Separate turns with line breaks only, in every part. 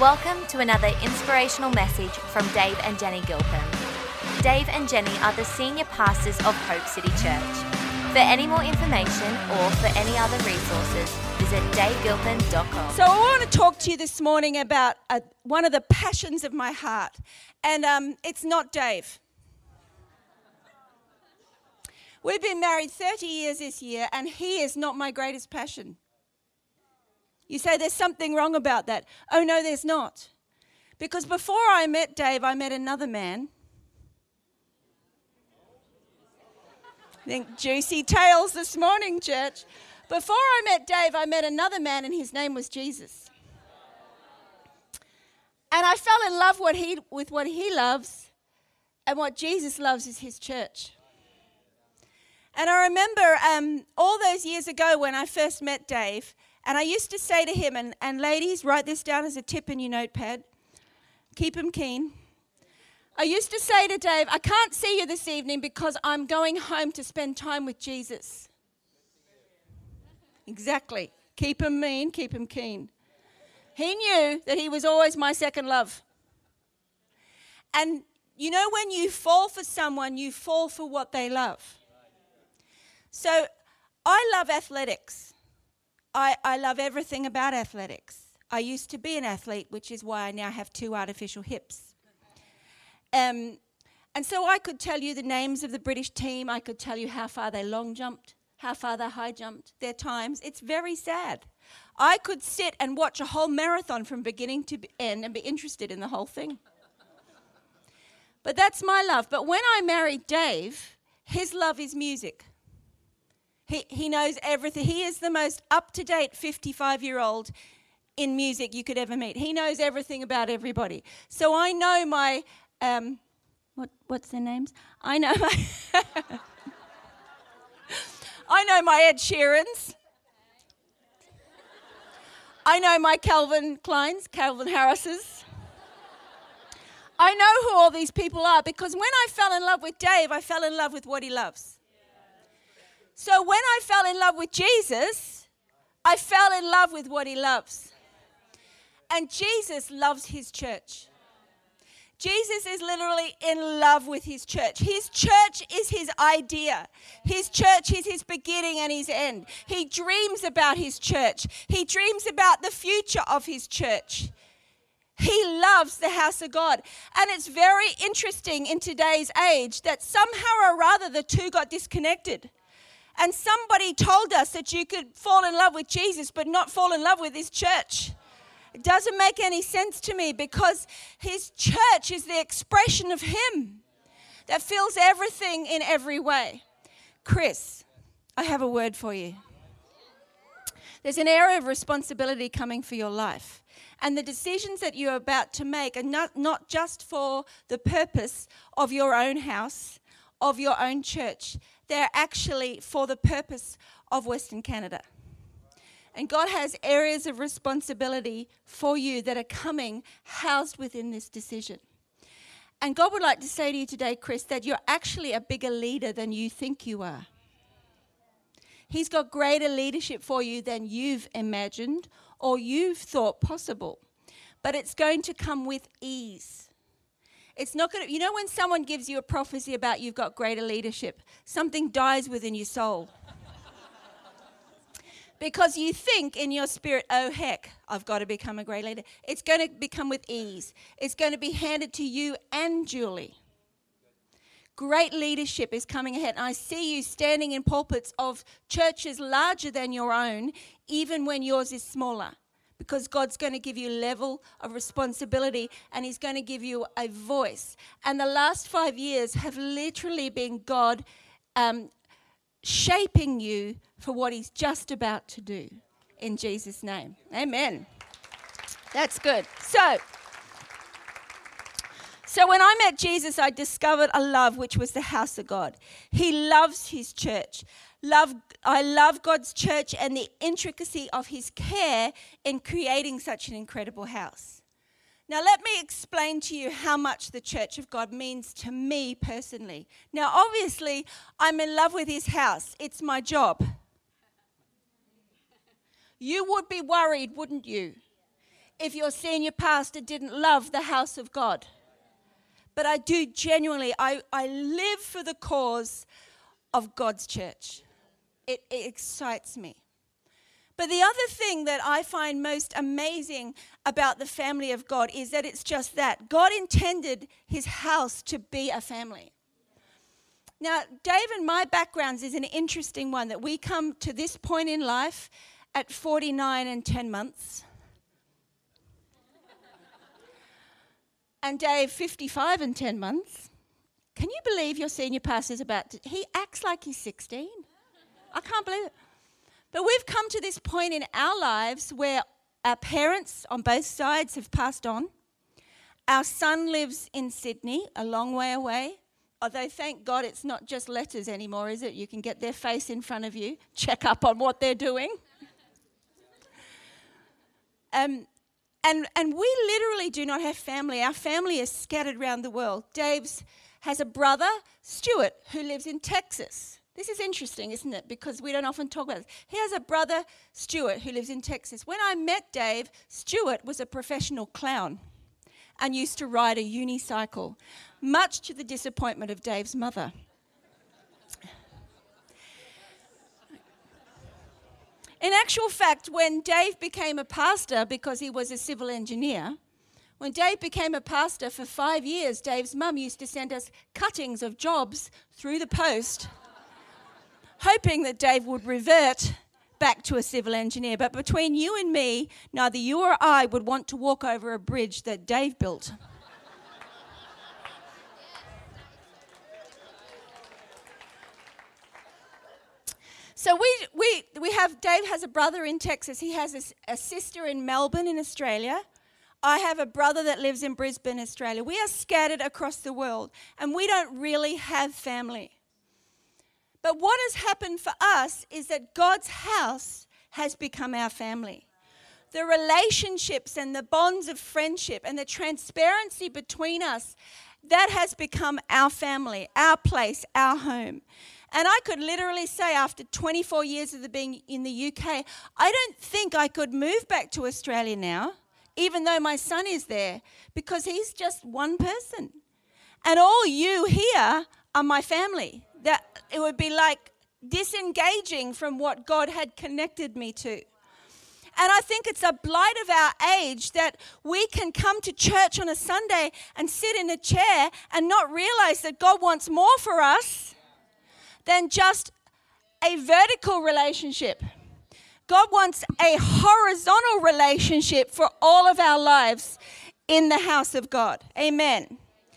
Welcome to another inspirational message from Dave and Jenny Gilpin. Dave and Jenny are the senior pastors of Hope City Church. For any more information or for any other resources, visit davegilpin.com.
So I want to talk to you this morning about one of the passions of my heart, and it's not Dave. We've been married 30 years this year, and he is not my greatest passion. You say there's something wrong about that. Oh, no, there's not. Because before I met Dave, I met another man. I think juicy tales this morning, church. Before I met Dave, I met another man, and his name was Jesus. And I fell in love with what he loves, and what Jesus loves is his church. And I remember all those years ago when I first met Dave, and I used to say to him, and ladies, write this down as a tip in your notepad. Keep him keen. I used to say to Dave, I can't see you this evening because I'm going home to spend time with Jesus. Exactly. Keep him mean, keep him keen. He knew that he was always my second love. And you know, when you fall for someone, you fall for what they love. So I love athletics. I love everything about athletics. I used to be an athlete, which is why I now have 2 artificial hips. And so I could tell you the names of the British team. I could tell you how far they long jumped, how far they high jumped, their times. It's very sad. I could sit and watch a whole marathon from beginning to end and be interested in the whole thing. But that's my love. But when I married Dave, his love is music. He knows everything. He is the most up-to-date 55-year-old in music you could ever meet. He knows everything about everybody. So I know my... what's their names? I know my Ed Sheerans. I know my Calvin Kleins, Calvin Harrises. I know who all these people are because when I fell in love with Dave, I fell in love with what he loves. So when I fell in love with Jesus, I fell in love with what he loves. And Jesus loves his church. Jesus is literally in love with his church. His church is his idea. His church is his beginning and his end. He dreams about his church. He dreams about the future of his church. He loves the house of God. And it's very interesting in today's age that somehow or other the two got disconnected. And somebody told us that you could fall in love with Jesus but not fall in love with his church. It doesn't make any sense to me because his church is the expression of him that fills everything in every way. Chris, I have a word for you. There's an area of responsibility coming for your life. And the decisions that you're about to make are not just for the purpose of your own house, of your own church. They're actually for the purpose of Western Canada. And God has areas of responsibility for you that are coming housed within this decision. And God would like to say to you today, Chris, that you're actually a bigger leader than you think you are. He's got greater leadership for you than you've imagined or you've thought possible. But it's going to come with ease. It's not going to, you know, when someone gives you a prophecy about you've got greater leadership, something dies within your soul. Because you think in your spirit, oh heck, I've got to become a great leader. It's going to become with ease. It's going to be handed to you and Julie. Great leadership is coming ahead. And I see you standing in pulpits of churches larger than your own, even when yours is smaller. Because God's going to give you a level of responsibility and he's going to give you a voice. And the last 5 years have literally been God shaping you for what he's just about to do in Jesus' name. Amen. That's good. So when I met Jesus, I discovered a love which was the house of God. He loves his church. I love God's church and the intricacy of his care in creating such an incredible house. Now, let me explain to you how much the church of God means to me personally. Now, obviously, I'm in love with his house. It's my job. You would be worried, wouldn't you, if your senior pastor didn't love the house of God. But I do genuinely, I live for the cause of God's church. It excites me. But the other thing that I find most amazing about the family of God is that it's just that. God intended his house to be a family. Now, Dave and my backgrounds is an interesting one, that we come to this point in life at 49 and 10 months. And Dave, 55 and 10 months. Can you believe your senior pastor's he acts like he's 16? I can't believe it. But we've come to this point in our lives where our parents on both sides have passed on. Our son lives in Sydney, a long way away. Although, thank God, it's not just letters anymore, is it? You can get their face in front of you, check up on what they're doing. And we literally do not have family. Our family is scattered around the world. Dave's has a brother, Stuart, who lives in Texas. This is interesting, isn't it? Because we don't often talk about this. He has a brother, Stuart, who lives in Texas. When I met Dave, Stuart was a professional clown and used to ride a unicycle, much to the disappointment of Dave's mother. In actual fact, when Dave became a pastor, because he was a civil engineer, when Dave became a pastor for 5 years, Dave's mum used to send us cuttings of jobs through the post, hoping that Dave would revert back to a civil engineer. But between you and me, neither you or I would want to walk over a bridge that Dave built. So we have, Dave has a brother in Texas. He has a sister in Melbourne in Australia. I have a brother that lives in Brisbane, Australia. We are scattered across the world, and we don't really have family. But what has happened for us is that God's house has become our family. The relationships and the bonds of friendship and the transparency between us, that has become our family, our place, our home. And I could literally say, after 24 years of being in the UK, I don't think I could move back to Australia now, even though my son is there, because he's just one person. And all you here are my family. That it would be like disengaging from what God had connected me to. And I think it's a blight of our age that we can come to church on a Sunday and sit in a chair and not realize that God wants more for us than just a vertical relationship. God wants a horizontal relationship for all of our lives in the house of God. Amen.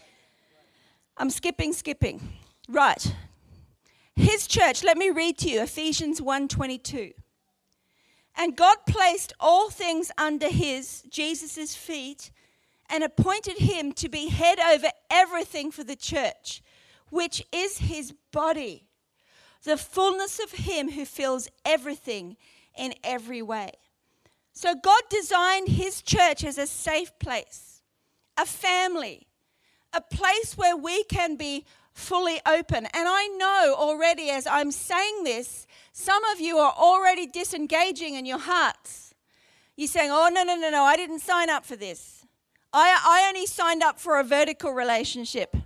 I'm skipping. Right. His church, let me read to you Ephesians 1:22. And God placed all things under Jesus' feet, and appointed him to be head over everything for the church, which is his body, the fullness of him who fills everything in every way. So God designed his church as a safe place, a family, a place where we can be fully open. And I know already as I'm saying this, some of you are already disengaging in your hearts. You're saying, oh, no, I didn't sign up for this. I only signed up for a vertical relationship.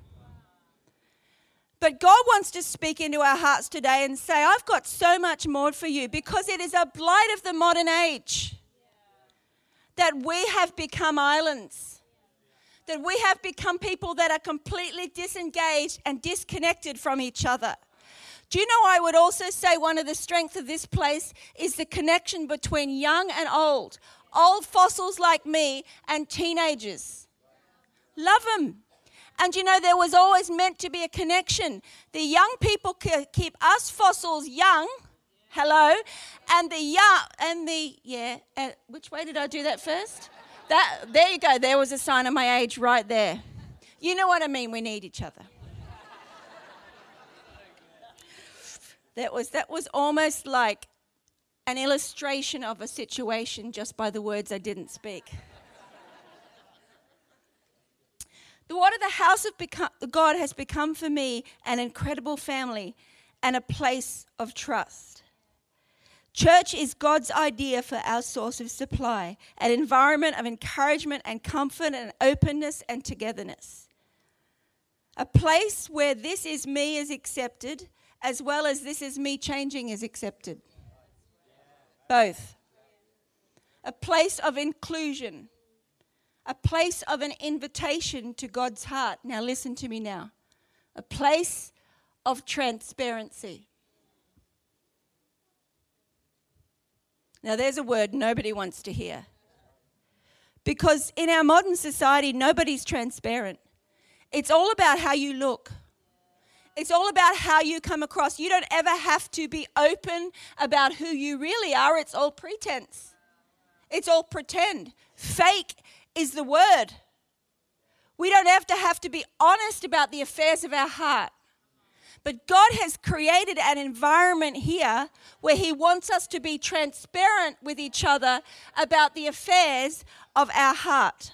But God wants to speak into our hearts today and say, I've got so much more for you, because it is a blight of the modern age that we have become islands, that we have become people that are completely disengaged and disconnected from each other. Do you know, I would also say one of the strengths of this place is the connection between young and old fossils like me and teenagers. Love them. And you know, there was always meant to be a connection. The young people keep us fossils young. Hello. And which way did I do that first? There you go. There was a sign of my age right there. You know what I mean? We need each other. That was almost like an illustration of a situation just by the words I didn't speak. The house of God has become for me an incredible family and a place of trust. Church is God's idea for our source of supply, an environment of encouragement and comfort and openness and togetherness. A place where this is me is accepted, as well as this is me changing is accepted. Both. A place of inclusion. A place of an invitation to God's heart. Now listen to me now. A place of transparency. Now there's a word nobody wants to hear. Because in our modern society, nobody's transparent. It's all about how you look. It's all about how you come across. You don't ever have to be open about who you really are. It's all pretense. It's all pretend. Fake is the word. We don't have to be honest about the affairs of our heart. But God has created an environment here where He wants us to be transparent with each other about the affairs of our heart.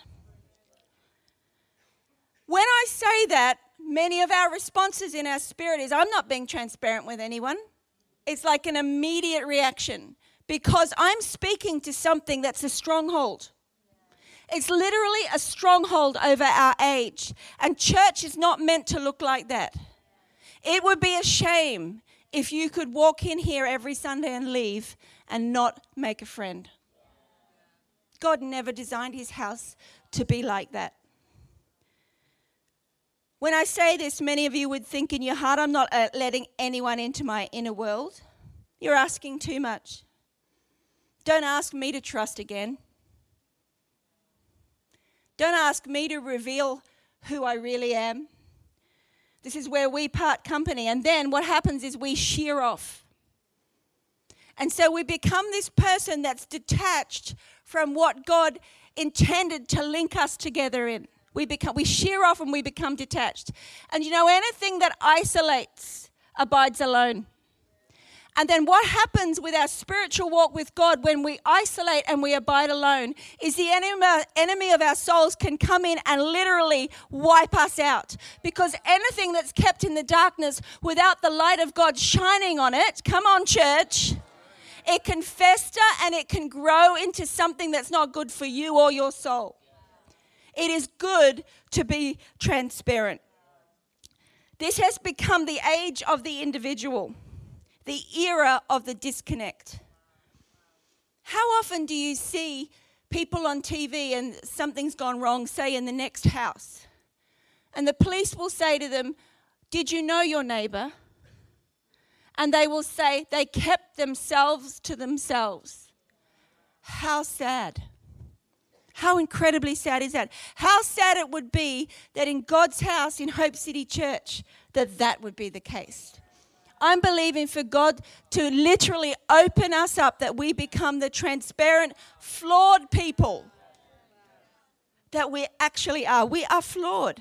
When I say that, many of our responses in our spirit is, I'm not being transparent with anyone. It's like an immediate reaction because I'm speaking to something that's a stronghold. It's literally a stronghold over our age. And church is not meant to look like that. It would be a shame if you could walk in here every Sunday and leave and not make a friend. God never designed His house to be like that. When I say this, many of you would think in your heart, I'm not letting anyone into my inner world. You're asking too much. Don't ask me to trust again. Don't ask me to reveal who I really am. This is where we part company. And then what happens is we shear off. And so we become this person that's detached from what God intended to link us together in. We shear off and we become detached. And you know, anything that isolates abides alone. And then what happens with our spiritual walk with God when we isolate and we abide alone is the enemy of our souls can come in and literally wipe us out. Because anything that's kept in the darkness without the light of God shining on it, come on church, it can fester and it can grow into something that's not good for you or your soul. It is good to be transparent. This has become the age of the individual, the era of the disconnect. How often do you see people on TV and something's gone wrong, say in the next house, and the police will say to them, "Did you know your neighbor?" And they will say, "They kept themselves to themselves." How sad. How incredibly sad is that? How sad it would be that in God's house in Hope City Church, that would be the case. I'm believing for God to literally open us up, that we become the transparent, flawed people that we actually are. We are flawed.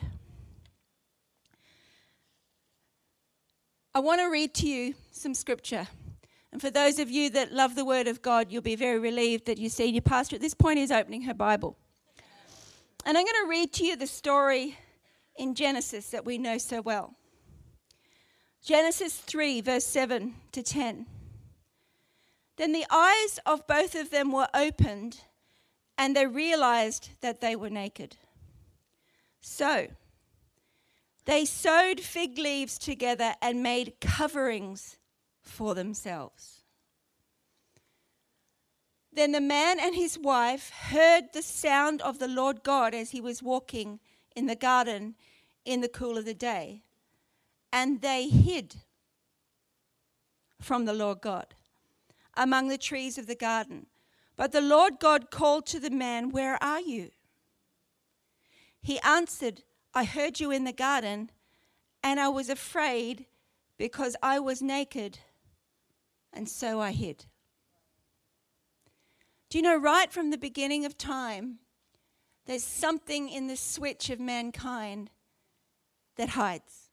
I want to read to you some scripture. And for those of you that love the Word of God, you'll be very relieved that your senior pastor at this point is opening her Bible. And I'm going to read to you the story in Genesis that we know so well. Genesis 3, verse 7 to 10. Then the eyes of both of them were opened, and they realized that they were naked. So they sewed fig leaves together and made coverings for themselves. Then the man and his wife heard the sound of the Lord God as He was walking in the garden in the cool of the day. And they hid from the Lord God among the trees of the garden. But the Lord God called to the man, "Where are you?" He answered, "I heard you in the garden, and I was afraid because I was naked, and so I hid." Do you know, right from the beginning of time, there's something in the switch of mankind that hides.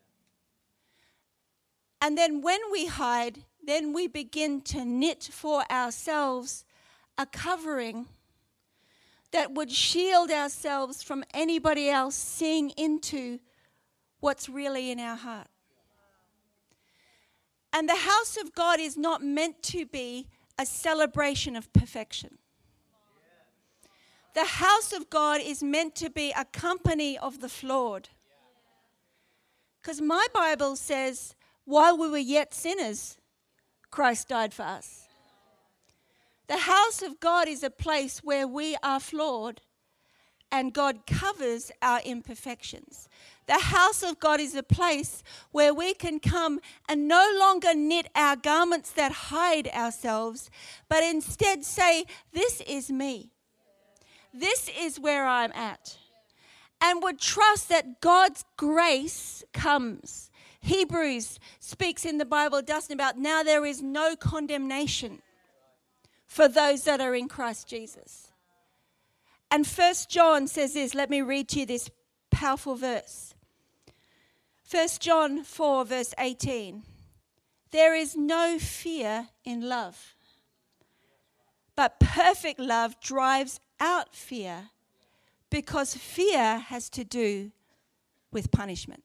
And then when we hide, then we begin to knit for ourselves a covering that would shield ourselves from anybody else seeing into what's really in our heart. And the house of God is not meant to be a celebration of perfection. The house of God is meant to be a company of the flawed. Because my Bible says, while we were yet sinners, Christ died for us. The house of God is a place where we are flawed and God covers our imperfections. The house of God is a place where we can come and no longer knit our garments that hide ourselves, but instead say, this is me. This is where I'm at. And would trust that God's grace comes. Hebrews speaks in the Bible, doesn't about now there is no condemnation for those that are in Christ Jesus. And 1 John says this, let me read to you this powerful verse. 1 John 4 verse 18. There is no fear in love, but perfect love drives out fear, because fear has to do with punishment.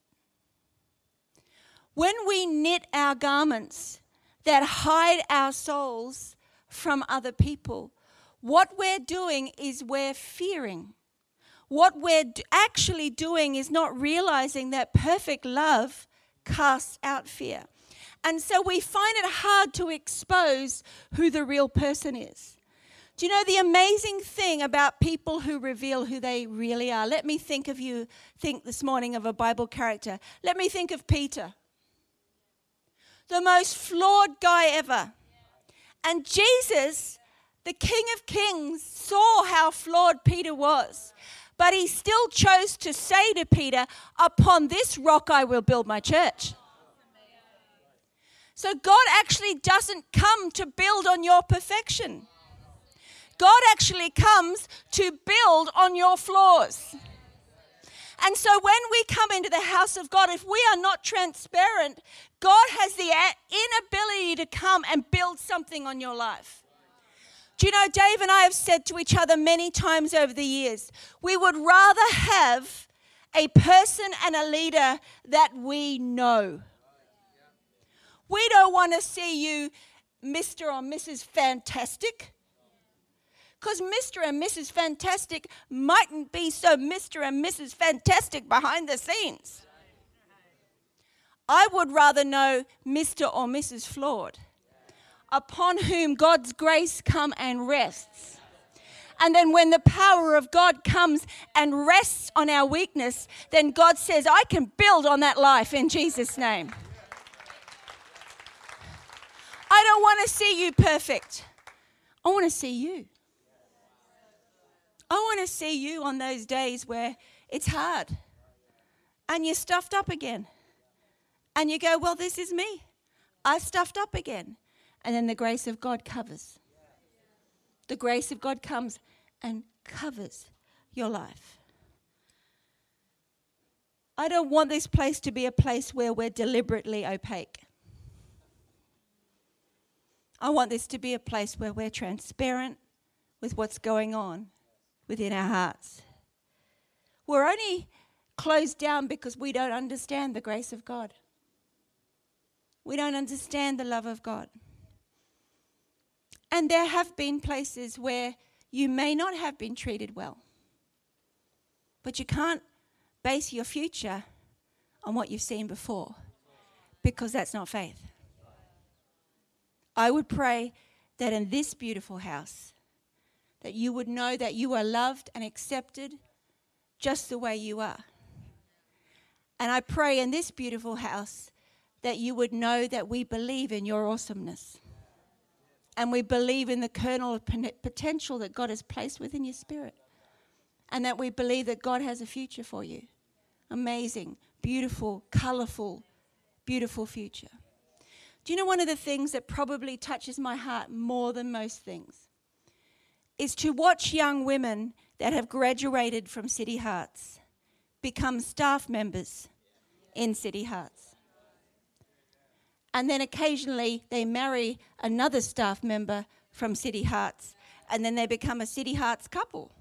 When we knit our garments that hide our souls from other people, what we're doing is we're fearing. What we're actually doing is not realizing that perfect love casts out fear. And so we find it hard to expose who the real person is. Do you know the amazing thing about people who reveal who they really are? Let me think this morning of a Bible character. Let me think of Peter. The most flawed guy ever. And Jesus, the King of Kings, saw how flawed Peter was. But he still chose to say to Peter, upon this rock I will build my church. So God actually doesn't come to build on your perfection. God actually comes to build on your flaws. And so when we come into the house of God, if we are not transparent, God has the inability to come and build something on your life. Do you know, Dave and I have said to each other many times over the years, we would rather have a person and a leader that we know. We don't want to see you Mr. or Mrs. Fantastic. Because Mr. and Mrs. Fantastic mightn't be so Mr. and Mrs. Fantastic behind the scenes. I would rather know Mr. or Mrs. Flawed, upon whom God's grace come and rests. And then when the power of God comes and rests on our weakness, then God says, I can build on that life in Jesus' name. I don't want to see you perfect. I want to see you. I want to see you on those days where it's hard and you're stuffed up again. And you go, well, this is me. I stuffed up again. And then the grace of God covers. The grace of God comes and covers your life. I don't want this place to be a place where we're deliberately opaque. I want this to be a place where we're transparent with what's going on within our hearts. We're only closed down because we don't understand the grace of God. We don't understand the love of God. And there have been places where you may not have been treated well. But you can't base your future on what you've seen before, because that's not faith. I would pray that in this beautiful house, that you would know that you are loved and accepted just the way you are. And I pray in this beautiful house that you would know that we believe in your awesomeness. And we believe in the kernel of potential that God has placed within your spirit. And that we believe that God has a future for you. Amazing, beautiful, colourful, beautiful future. Do you know one of the things that probably touches my heart more than most things is to watch young women that have graduated from City Hearts become staff members in City Hearts. And then occasionally they marry another staff member from City Hearts, and then they become a City Hearts couple.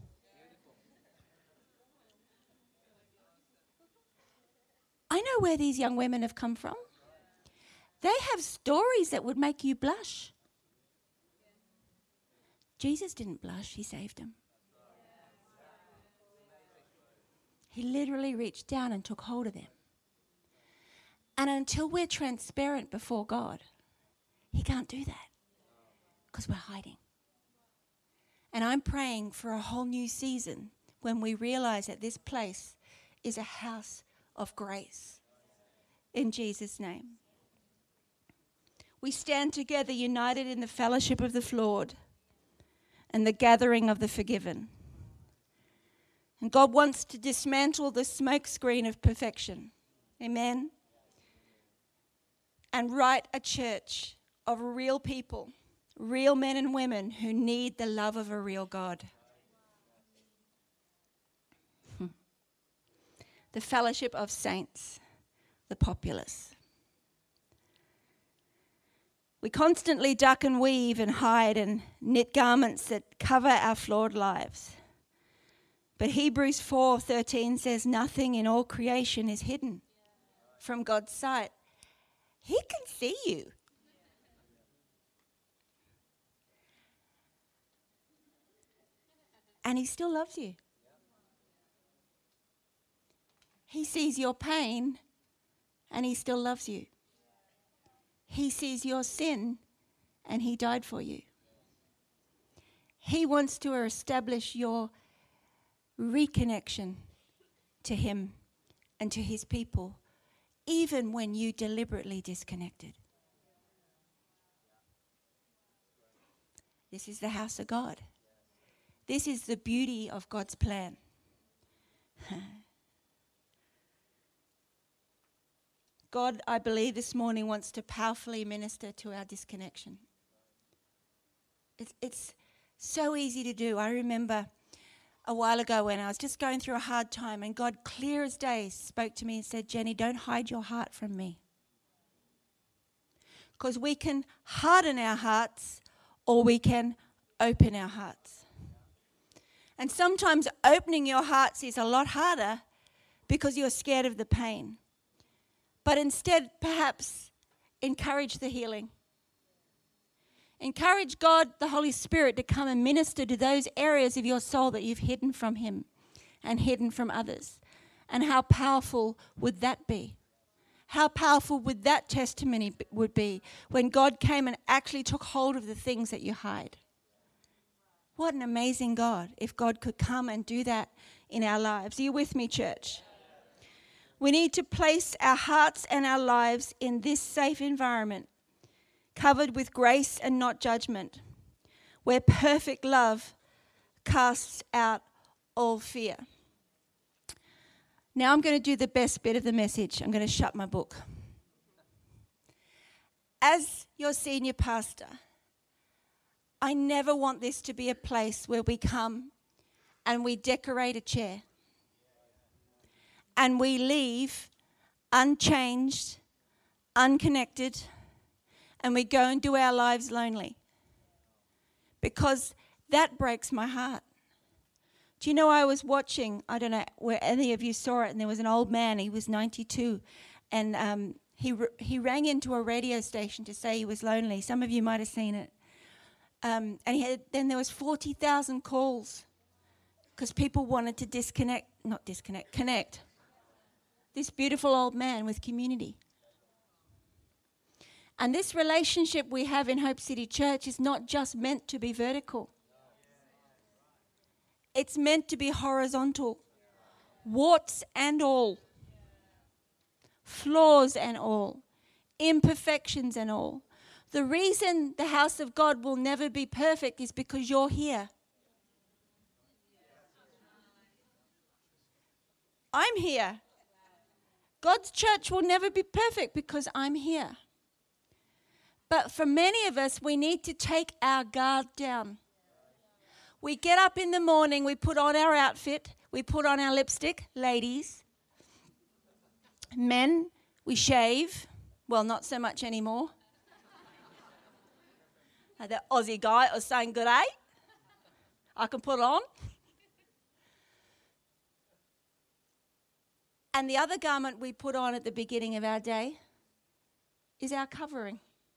I know where these young women have come from. They have stories that would make you blush. Jesus didn't blush, he saved them. He literally reached down and took hold of them. And until we're transparent before God, he can't do that because we're hiding. And I'm praying for a whole new season when we realize that this place is a house of grace. In Jesus' name. We stand together united in the fellowship of the Lord and the gathering of the forgiven. And God wants to dismantle the smokescreen of perfection. Amen. And write a church of real people, real men and women who need the love of a real God. The fellowship of saints, the populace. We constantly duck and weave and hide and knit garments that cover our flawed lives. But Hebrews 4:13 says nothing in all creation is hidden from God's sight. He can see you. And he still loves you. He sees your pain and he still loves you. He sees your sin and he died for you. He wants to establish your reconnection to him and to his people, even when you deliberately disconnected. This is the house of God. This is the beauty of God's plan. God, I believe this morning wants to powerfully minister to our disconnection. It's so easy to do. I remember a while ago when I was just going through a hard time and God, clear as day, spoke to me and said, Jenny, don't hide your heart from me. Because we can harden our hearts or we can open our hearts. And sometimes opening your hearts is a lot harder because you're scared of the pain. But instead, perhaps, encourage the healing. Encourage God, the Holy Spirit, to come and minister to those areas of your soul that you've hidden from him and hidden from others. And how powerful would that be? How powerful would that testimony would be when God came and actually took hold of the things that you hide? What an amazing God, if God could come and do that in our lives. Are you with me, church? We need to place our hearts and our lives in this safe environment, covered with grace and not judgment, where perfect love casts out all fear. Now I'm going to do the best bit of the message. I'm going to shut my book. As your senior pastor, I never want this to be a place where we come and we decorate a chair and we leave unchanged, unconnected, and we go and do our lives lonely. Because that breaks my heart. Do you know, I was watching, I don't know where any of you saw it, and there was an old man, he was 92, and he rang into a radio station to say he was lonely. Some of you might have seen it. And then there was 40,000 calls because people wanted to connect this beautiful old man with community. And this relationship we have in Hope City Church is not just meant to be vertical. It's meant to be horizontal. Warts and all. Flaws and all. Imperfections and all. The reason the house of God will never be perfect is because you're here. I'm here. God's church will never be perfect because I'm here. But for many of us, we need to take our guard down. We get up in the morning, we put on our outfit, we put on our lipstick, ladies. Men, we shave. Well, not so much anymore. The Aussie guy was saying, good day. I can put it on. And the other garment we put on at the beginning of our day is our covering.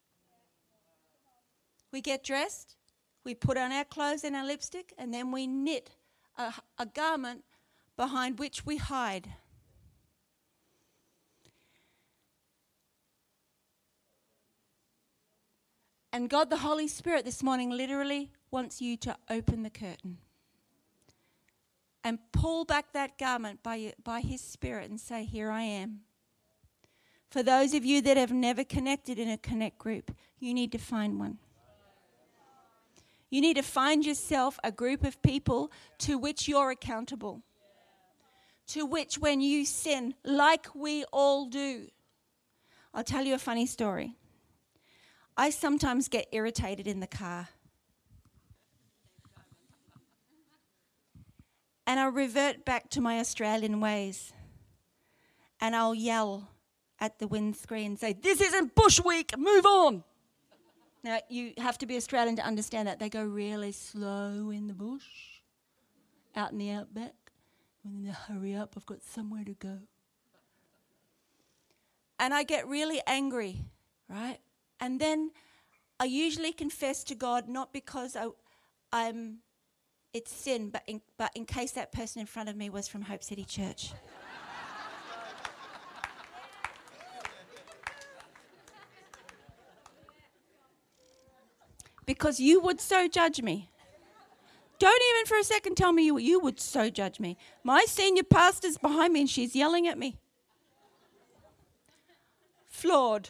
We get dressed, we put on our clothes and our lipstick, and then we knit a garment behind which we hide. And God, the Holy Spirit, this morning literally wants you to open the curtain and pull back that garment by His Spirit and say, here I am. For those of you that have never connected in a connect group, you need to find one. You need to find yourself a group of people to which you're accountable. To which when you sin, like we all do. I'll tell you a funny story. I sometimes get irritated in the car. And I revert back to my Australian ways. And I'll yell at the windscreen, say, this isn't Bush Week, move on. Now, you have to be Australian to understand that. They go really slow in the bush, out in the outback. And then they hurry up, I've got somewhere to go. And I get really angry, right? And then I usually confess to God, not because it's sin, but in case that person in front of me was from Hope City Church. Because you would so judge me. Don't even for a second tell me you would so judge me. My senior pastor's behind me and she's yelling at me. Flawed.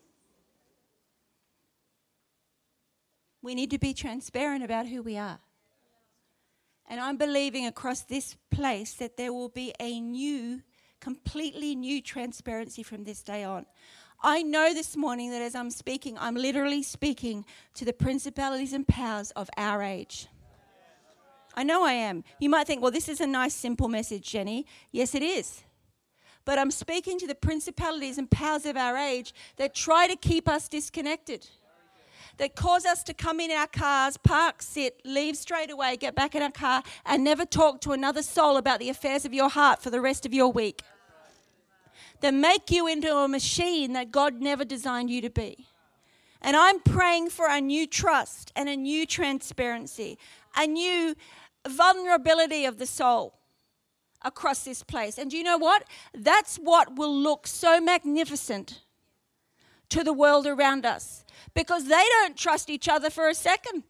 We need to be transparent about who we are. And I'm believing across this place that there will be a new, completely new transparency from this day on. I know this morning that as I'm speaking, I'm literally speaking to the principalities and powers of our age. I know I am. You might think, well, this is a nice, simple message, Jenny. Yes, it is. But I'm speaking to the principalities and powers of our age that try to keep us disconnected, that cause us to come in our cars, park, sit, leave straight away, get back in our car, and never talk to another soul about the affairs of your heart for the rest of your week. That make you into a machine that God never designed you to be. And I'm praying for a new trust and a new transparency, a new vulnerability of the soul across this place. And do you know what? That's what will look so magnificent to the world around us, because they don't trust each other for a second.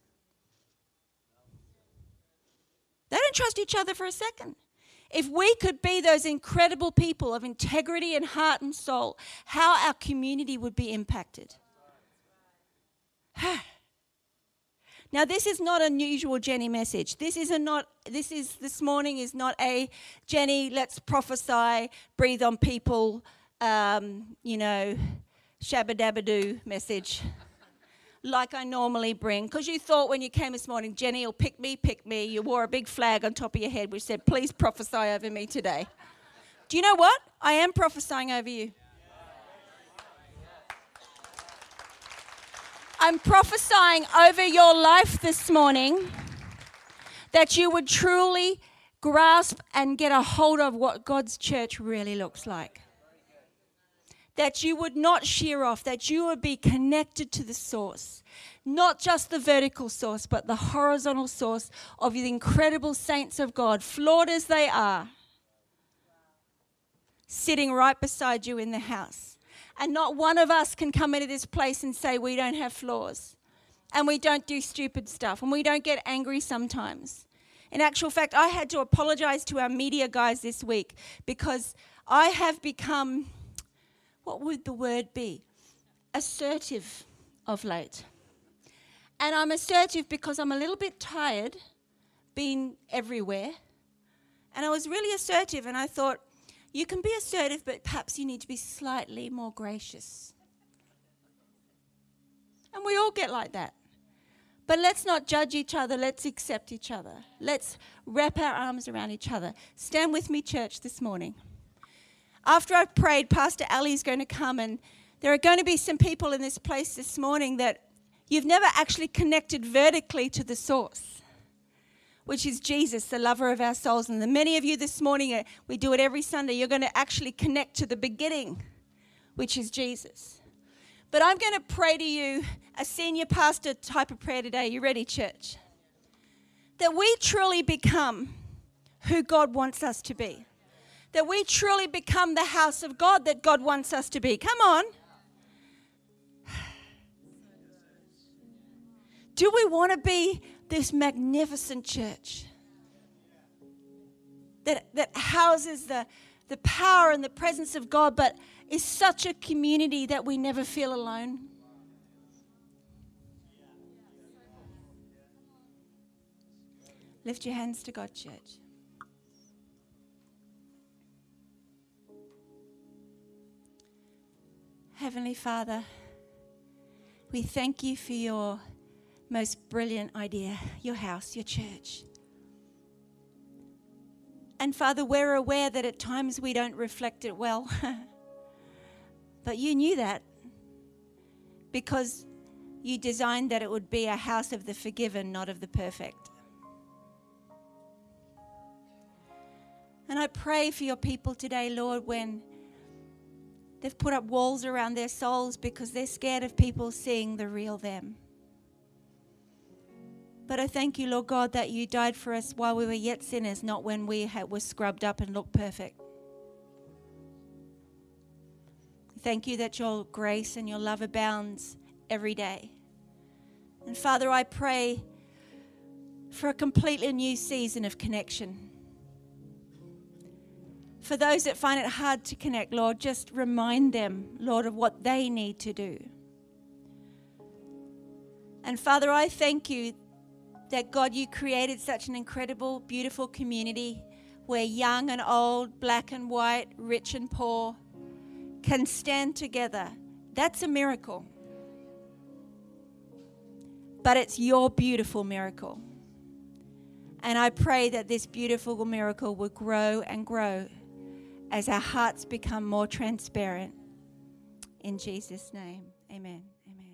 They don't trust each other for a second. If we could be those incredible people of integrity and heart and soul, how our community would be impacted. Now, this is not a usual Jenny message. This morning is not a Jenny, let's prophesy, breathe on people, shabba-dabba-doo message like I normally bring. Because you thought when you came this morning, Jenny will pick me. You wore a big flag on top of your head which said, please prophesy over me today. Do you know what? I am prophesying over you. I'm prophesying over your life this morning that you would truly grasp and get a hold of what God's church really looks like. That you would not shear off, that you would be connected to the source. Not just the vertical source, but the horizontal source of the incredible saints of God, flawed as they are, sitting right beside you in the house. And not one of us can come into this place and say we don't have flaws. And we don't do stupid stuff. And we don't get angry sometimes. In actual fact, I had to apologize to our media guys this week because I have become, what would the word be? Assertive of late. And I'm assertive because I'm a little bit tired being everywhere. And I was really assertive and I thought, you can be assertive, but perhaps you need to be slightly more gracious. And we all get like that. But let's not judge each other. Let's accept each other. Let's wrap our arms around each other. Stand with me, church, this morning. After I've prayed, Pastor Ali is going to come, and there are going to be some people in this place this morning that you've never actually connected vertically to the source, which is Jesus, the lover of our souls. And the many of you this morning, we do it every Sunday, you're going to actually connect to the beginning, which is Jesus. But I'm going to pray to you a senior pastor type of prayer today. You ready, church? That we truly become who God wants us to be. That we truly become the house of God that God wants us to be. Come on. Do we want to be this magnificent church that houses the power and the presence of God, but is such a community that we never feel alone? Lift your hands to God, church. Heavenly Father, we thank you for your most brilliant idea, your house, your church. And Father, we're aware that at times we don't reflect it well. But you knew that because you designed that it would be a house of the forgiven, not of the perfect. And I pray for your people today, Lord, when they've put up walls around their souls because they're scared of people seeing the real them. But I thank you, Lord God, that you died for us while we were yet sinners, not when we were scrubbed up and looked perfect. Thank you that your grace and your love abounds every day. And Father, I pray for a completely new season of connection. For those that find it hard to connect, Lord, just remind them, Lord, of what they need to do. And Father, I thank you that, God, you created such an incredible, beautiful community where young and old, black and white, rich and poor can stand together. That's a miracle. But it's your beautiful miracle. And I pray that this beautiful miracle will grow and grow as our hearts become more transparent. In Jesus' name, amen. Amen.